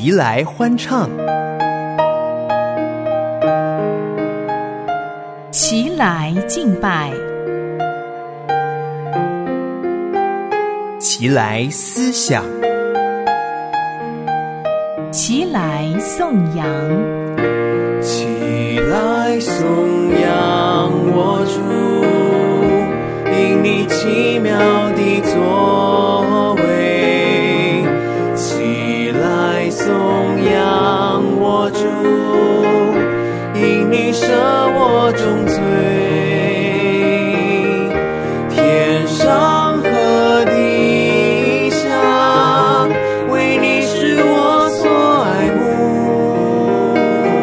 齐来欢唱， 齐来敬拜， 齐来思想， 齐来颂扬， 齐来颂扬我主，因你奇妙的作为。齐来颂扬我主，因你赦我重罪。天上和地下，为你是我所爱慕。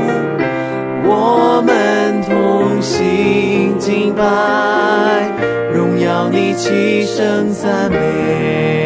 我们同心敬拜，荣耀你，齐声赞美。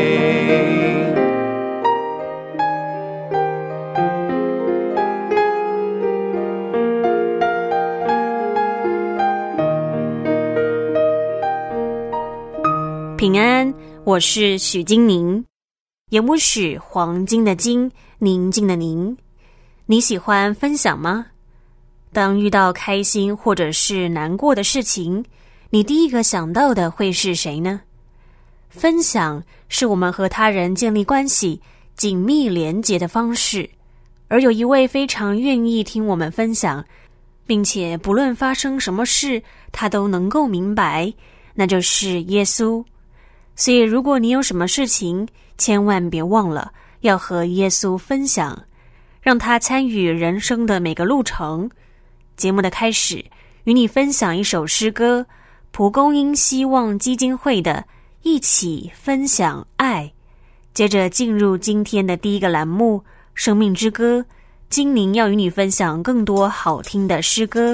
平安，我是许金宁，言不许黄金的金，宁静的宁。你喜欢分享吗？当遇到开心或者是难过的事情，你第一个想到的会是谁呢？分享是我们和他人建立关系、紧密连结的方式，而有一位非常愿意听我们分享，并且不论发生什么事，他都能够明白，那就是耶稣。所以如果你有什么事情，千万别忘了要和耶稣分享，让他参与人生的每个路程。节目的开始，与你分享一首诗歌，蒲公英希望基金会的一起分享爱。接着进入今天的第一个栏目，生命之歌，金宁要与你分享更多好听的诗歌。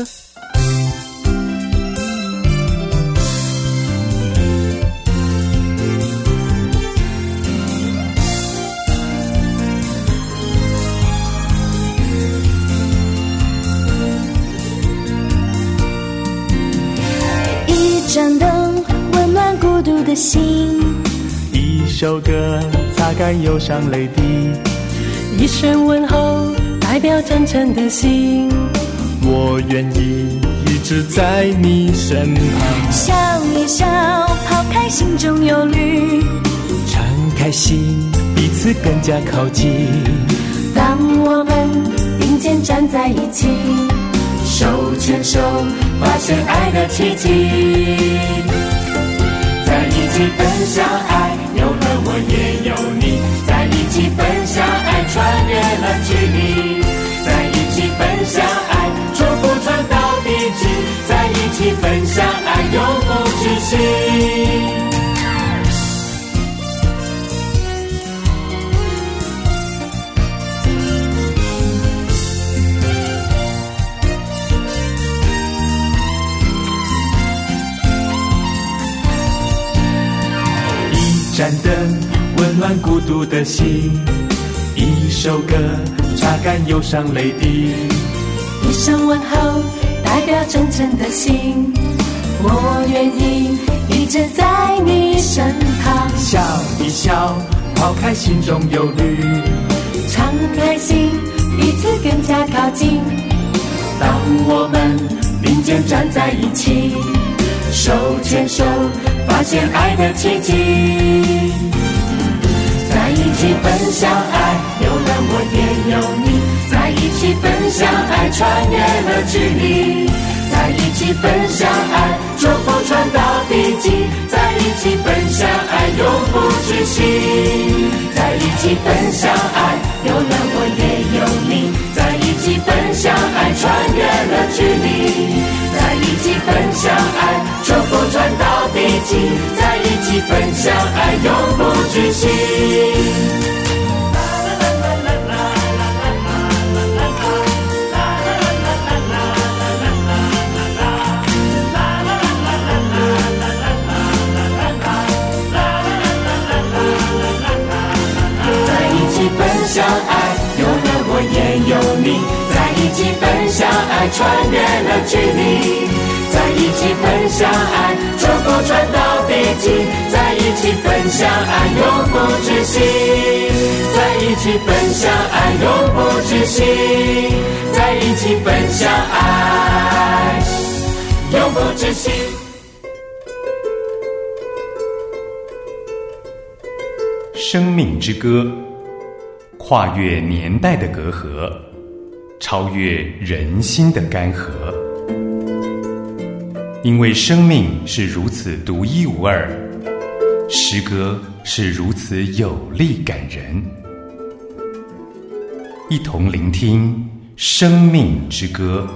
一盏灯温暖孤独的心， 一首歌擦干忧伤泪滴， 一声问候代表真诚的心。 我愿意一直在你身旁， 笑一笑抛开心中忧虑， 敞开心彼此更加靠近。 当我们并肩站在一起，手牵手发现爱的奇迹，在一起分享爱，有了我也有你，在一起分享爱，穿越了距离，在一起分享爱，祝福传到地极，在一起分享爱，永不止息。 一盏灯温暖孤独的心，一首歌擦干忧伤泪滴， 一声问候代表真诚的心。我愿意一直在你身旁， 笑一笑抛开心中忧虑， 敞开心彼此更加靠近。当我们并肩站在一起，手牵手发现爱的奇迹，在一起分享爱，有了我也有你，在一起分享爱，穿越了距离，在一起分享爱，祝福传到地极，在一起分享爱，永不止息，在一起分享爱，有了我也有你，在一起分享爱，穿越了距离，在一起分享爱，祝福传到地极，在一起分享爱，永不止息。分享爱，有了我也有你，在一起分享爱，穿越了距离，在一起分享爱，祝福传到地极，在一起分享爱，永不止息，在一一起分享爱，永不止息，在一起分享爱，永不止息。 生命之歌，跨越年代的隔阂，超越人心的干涸。因为生命是如此独一无二，诗歌是如此有力感人。一同聆听生命之歌。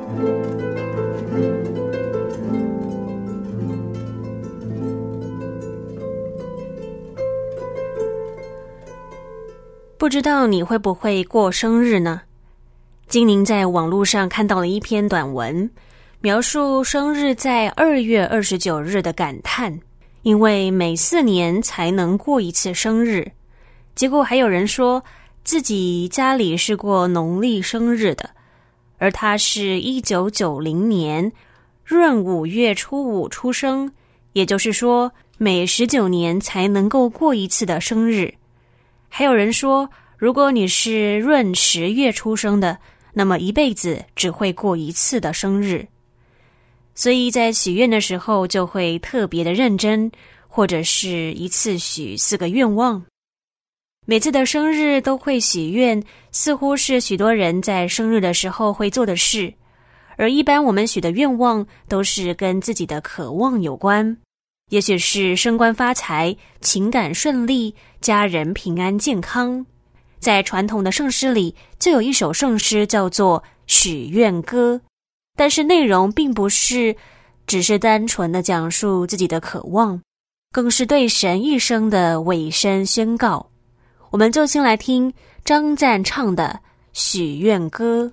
不知道你会不会过生日呢？金宁在网络上看到了一篇短文，描述生日在2月29日的感叹，因为每4年才能过一次生日。结果还有人说自己家里是过农历生日的，而他是1990年闰5月初5出生，也就是说每19年才能够过一次的生日。还有人说，如果你是闰10月出生的，那么一辈子只会过一次的生日。所以在许愿的时候就会特别的认真，或者是一次许4个愿望。每次的生日都会许愿，似乎是许多人在生日的时候会做的事。而一般我们许的愿望都是跟自己的渴望有关，也许是升官发财、情感顺利、家人平安健康。在传统的圣诗里就有一首圣诗叫做许愿歌，但是内容并不是只是单纯的讲述自己的渴望，更是对神一生的委身宣告。我们就先来听张赞唱的许愿歌。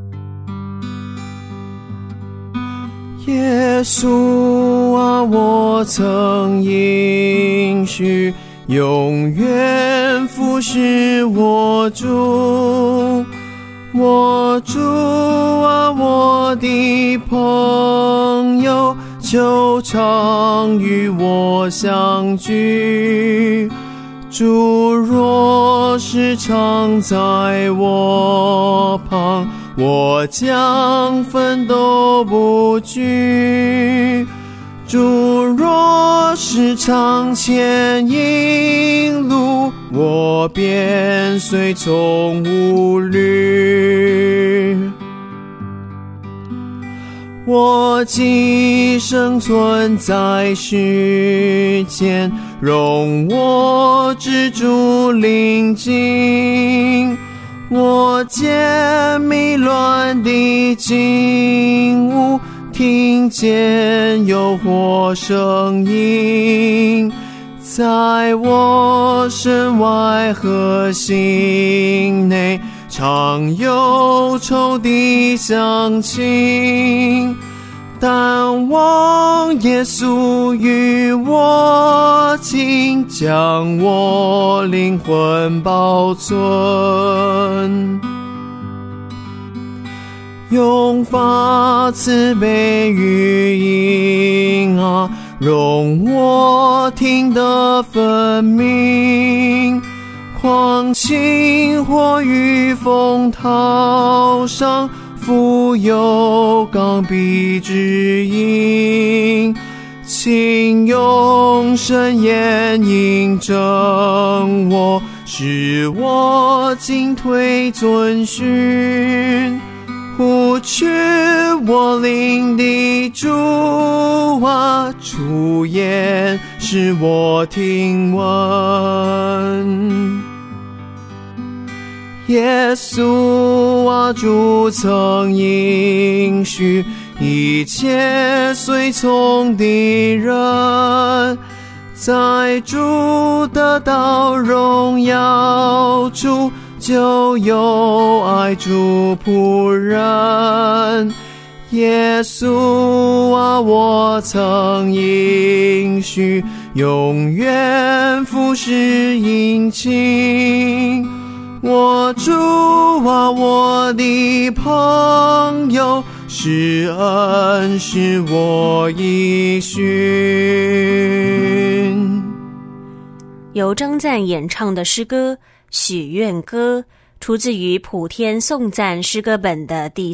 耶稣啊，我曾应许永远服侍我主，我主啊，我的朋友，求常与我相聚。主若是常在我旁，我将奋斗不惧。主若是常牵引路，我便随从无虑。我既生存在世间，容我知主临近。我见迷乱的景物，听见诱惑声音，在我身外和心内，常忧愁的乡亲。但望耶稣与我亲，将我灵魂保存。用法慈悲语音啊，容我听得分明。况情或于风涛上，复有刚愎之音。请用神言引证我，使我进退遵循。护持我灵的主啊，出言使我听闻。耶稣啊，主曾应许一切随从的人，在主得到荣耀处，就有爱主仆人。耶稣啊，我曾应许永远服侍殷勤。我主啊，我的朋友，施恩使我依循。 由张赞演唱的诗歌许愿歌，出自于普天颂赞诗歌本的第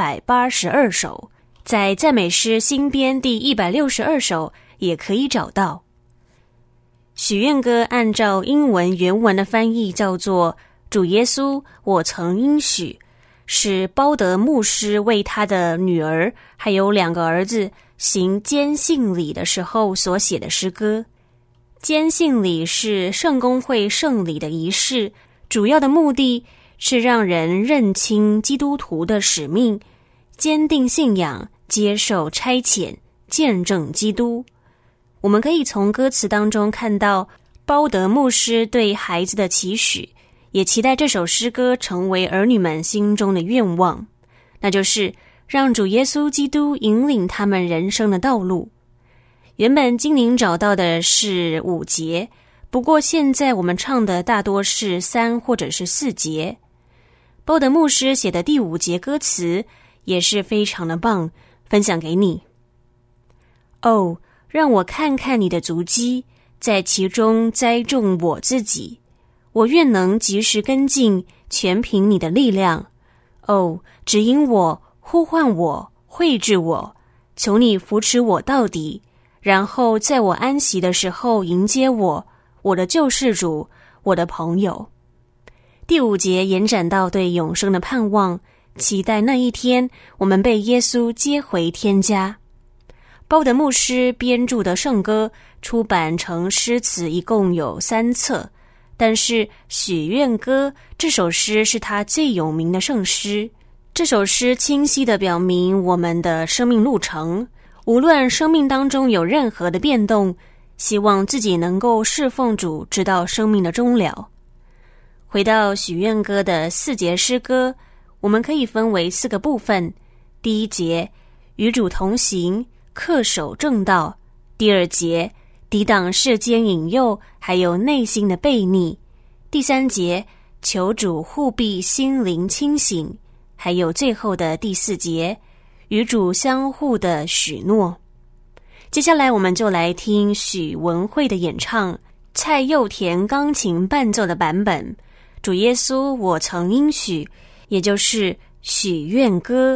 382首，在赞美诗新编第162首也可以找到。许愿歌按照英文原文的翻译叫做主耶稣，我曾应许，是包德牧师为他的女儿还有2个儿子行坚信礼的时候所写的诗歌。坚信礼是圣公会圣礼的仪式，主要的目的是让人认清基督徒的使命，坚定信仰，接受差遣，见证基督。我们可以从歌词当中看到包德牧师对孩子的期许，也期待这首诗歌成为儿女们心中的愿望，那就是让主耶稣基督引领他们人生的道路。原本精灵找到的是5节，不过现在我们唱的大多是3或者是4节。包德牧师写的第5节歌词也是非常的棒，分享给你。哦，让我看看你的足迹，在其中栽种我自己，我愿能及时跟进，全凭你的力量。哦，指引我，呼唤我，绘制我，求你扶持我到底，然后在我安息的时候迎接我，我的救世主，我的朋友。第5节延展到对永生的盼望，期待那一天我们被耶稣接回天家。包德牧师编著的圣歌出版成诗词一共有3册，但是许愿歌这首诗是他最有名的圣诗。这首诗清晰地表明我们的生命路程，无论生命当中有任何的变动，希望自己能够侍奉主直到生命的终了。回到许愿歌的4节诗歌，我们可以分为4个部分。第1节，与主同行，恪守正道。第2节，抵挡世间引诱，还有内心的悖逆。第3节，求主护庇心灵清醒。还有最后的第4节，与主相互的许诺。接下来我们就来听许文慧的演唱，蔡佑田钢琴伴奏的版本，主耶稣我曾应许，也就是许愿歌。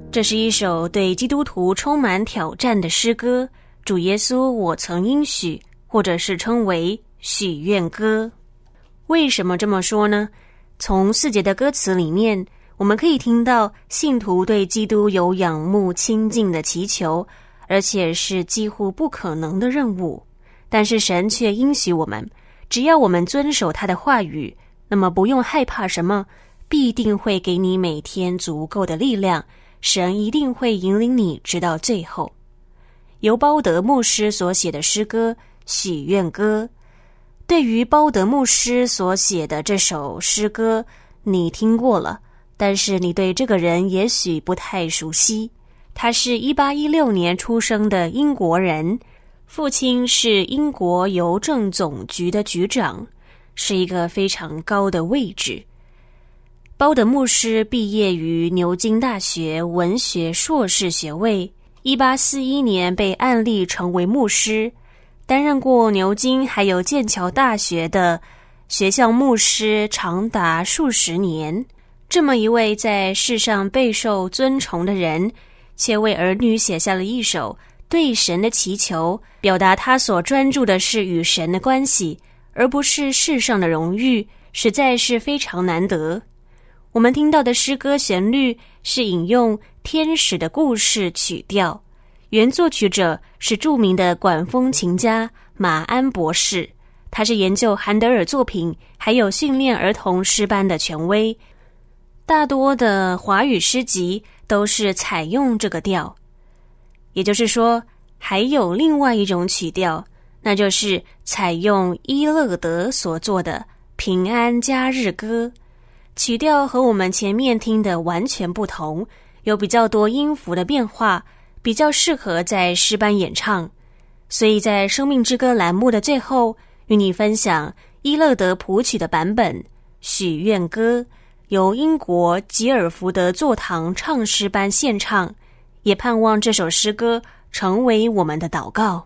这是一首对基督徒充满挑战的诗歌，主耶稣我曾应许，或者是称为许愿歌。为什么这么说呢？从4节的歌词里面，我们可以听到信徒对基督有仰慕亲近的祈求，而且是几乎不可能的任务。但是神却应许我们，只要我们遵守他的话语，那么不用害怕什么，必定会给你每天足够的力量，神一定会引领你直到最后。由包德牧师所写的诗歌《许愿歌》，对于包德牧师所写的这首诗歌，你听过了，但是你对这个人也许不太熟悉。他是1816年出生的英国人，父亲是英国邮政总局的局长，是一个非常高的位置。包德牧师毕业于牛津大学文学硕士学位，1841年被按立成为牧师，担任过牛津还有剑桥大学的学校牧师长达数十年。这么一位在世上备受尊崇的人，却为儿女写下了一首对神的祈求，表达他所专注的是与神的关系，而不是世上的荣誉，实在是非常难得。我们听到的诗歌旋律是引用天使的故事曲调，原作曲者是著名的管风琴家马安博士，他是研究韩德尔作品还有训练儿童诗班的权威，大多的华语诗集都是采用这个调。也就是说，还有另外一种曲调，那就是采用伊勒德所做的平安佳日歌，曲调和我们前面听的完全不同，有比较多音符的变化，比较适合在诗班演唱。所以在生命之歌栏目的最后，与你分享伊勒德谱曲的版本许愿歌，由英国吉尔福德座堂唱诗班献唱，也盼望这首诗歌成为我们的祷告。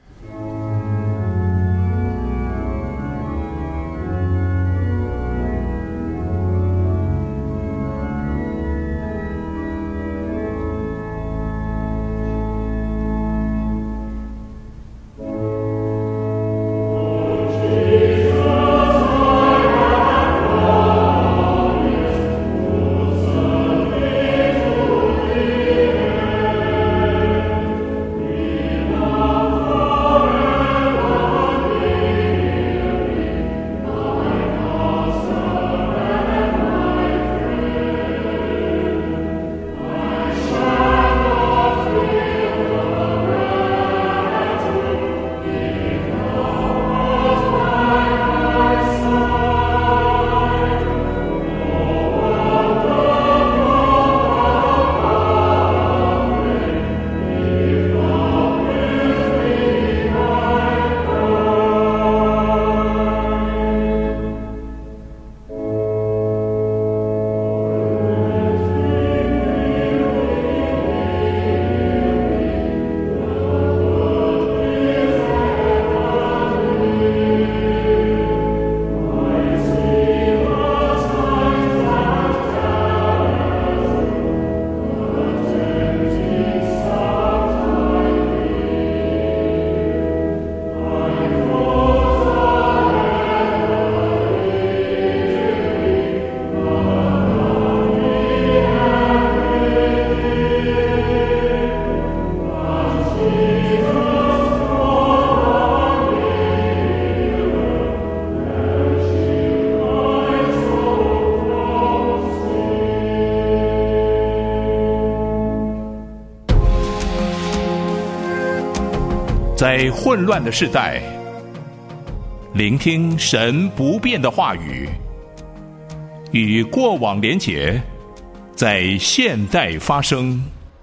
在混乱的世代，聆听神不变的话语，与过往连结，在现代发生。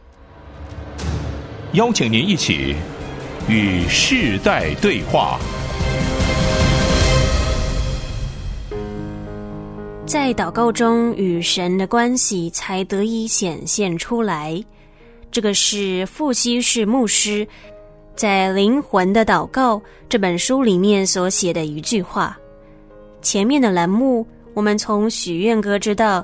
邀请您一起与世代对话。 在祷告中与神的关系才得以显现出来。这个是傅西士牧师在《灵魂的祷告》这本书里面所写的一句话。前面的栏目我们从许愿歌知道，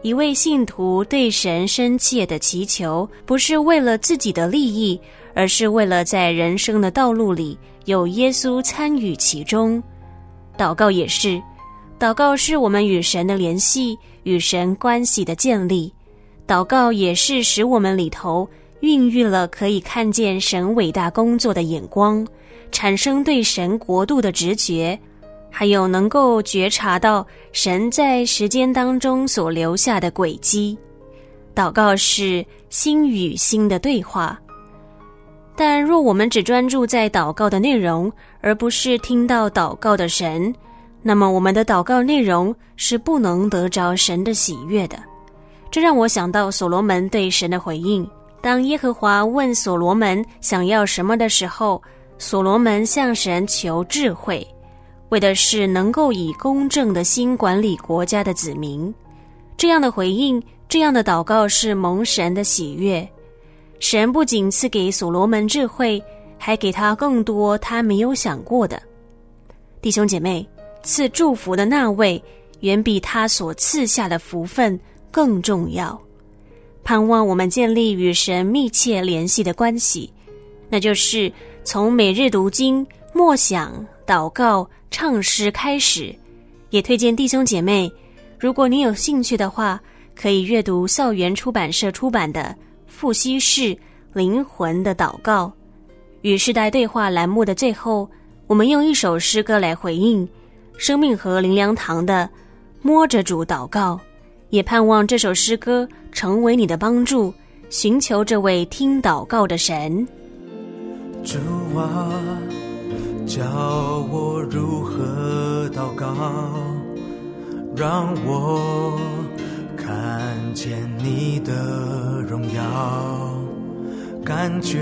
一位信徒对神深切的祈求，不是为了自己的利益，而是为了在人生的道路里有耶稣参与其中。祷告也是，祷告是我们与神的联系，与神关系的建立。祷告也是使我们里头孕育了可以看见神伟大工作的眼光，产生对神国度的直觉，还有能够觉察到神在时间当中所留下的轨迹。祷告是心与心的对话。但若我们只专注在祷告的内容，而不是听到祷告的神，那么我们的祷告内容是不能得着神的喜悦的。这让我想到所罗门对神的回应。当耶和华问所罗门想要什么的时候，所罗门向神求智慧，为的是能够以公正的心管理国家的子民。这样的回应，这样的祷告是蒙神的喜悦。神不仅赐给所罗门智慧，还给他更多他没有想过的。弟兄姐妹，赐祝福的那位远比他所赐下的福分更重要。盼望我们建立与神密切联系的关系，那就是从每日读经、默想、祷告、唱诗开始。也推荐弟兄姐妹，如果你有兴趣的话，可以阅读校园出版社出版的《富西士灵魂的祷告》。与世代对话栏目的最后，我们用一首诗歌来回应生命河灵粮堂的摸着主祷告，也盼望这首诗歌成为你的帮助，寻求这位听祷告的神。 主啊，教我如何祷告，让我看见你的荣耀，感觉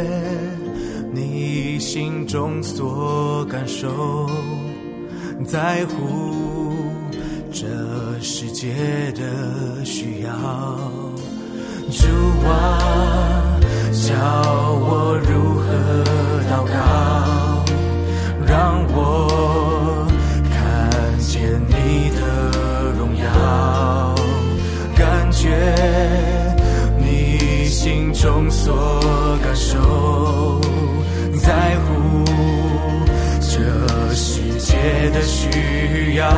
你心中所感受，在乎这世界的需要。主啊，教我如何祷告，让我看见你的荣耀，感觉你心中所感受，在乎这世界的需要。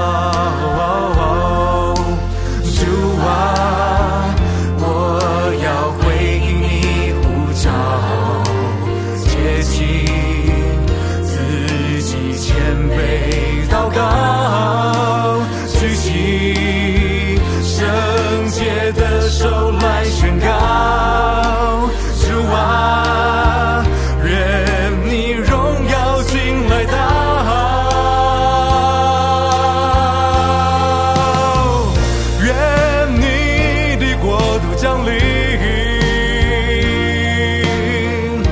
主啊，我要回应你呼召，竭尽自己谦卑祷告，举起圣洁的手来宣告。主啊，愿你荣耀进来到，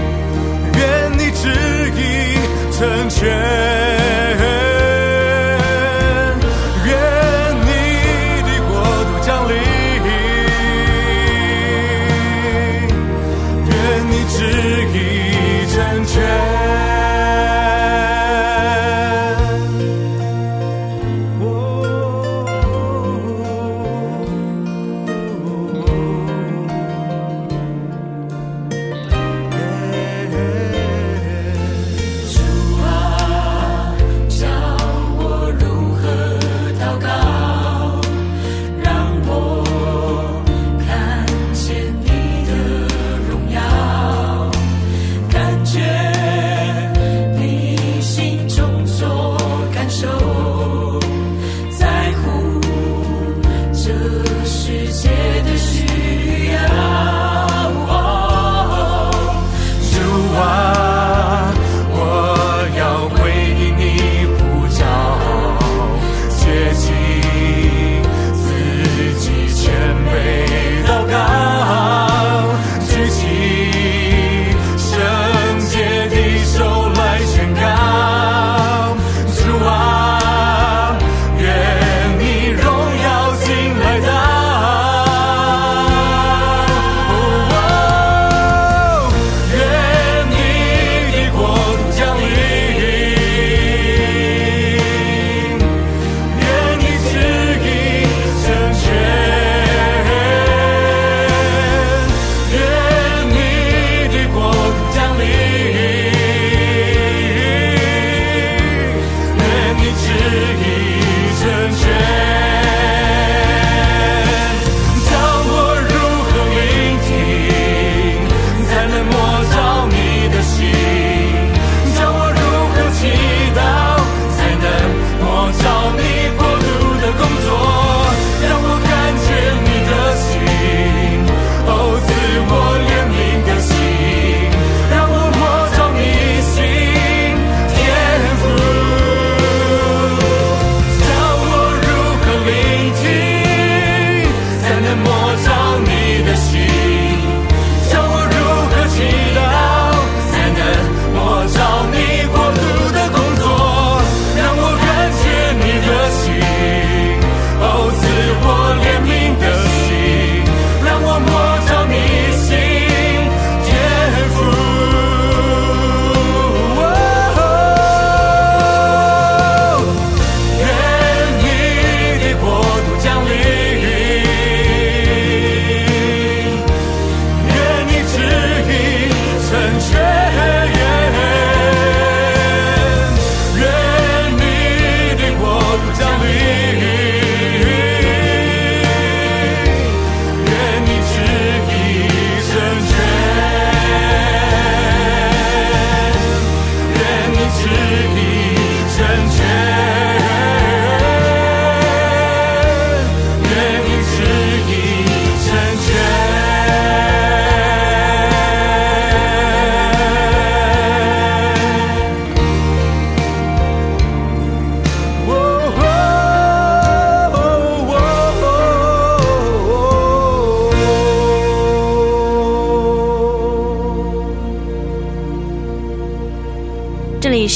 成全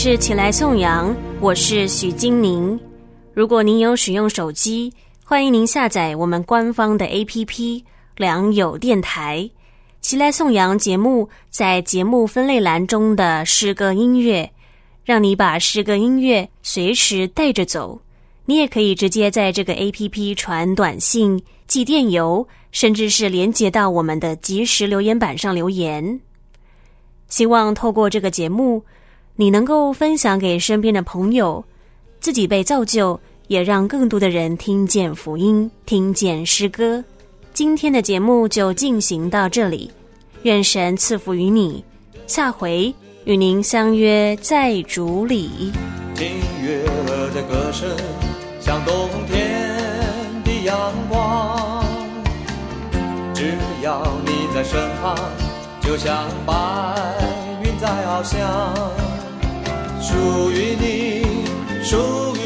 是起来颂扬，我是许金宁。如果您有使用手机，欢迎您下载我们官方的 APP 良友电台。起来颂扬节目在节目分类栏中的诗歌音乐，让你把诗歌音乐随时带着走。你也可以直接在这个 APP 传短信、寄电邮，甚至是连接到我们的即时留言板上留言。希望透过这个节目，你能够分享给身边的朋友，自己被造就，也让更多的人听见福音，听见诗歌。今天的节目就进行到这里，愿神赐福于你，下回与您相约在主里。 听悦耳的歌声，像冬天的阳光，只要你在身旁，就像白云在翱翔，属于你，属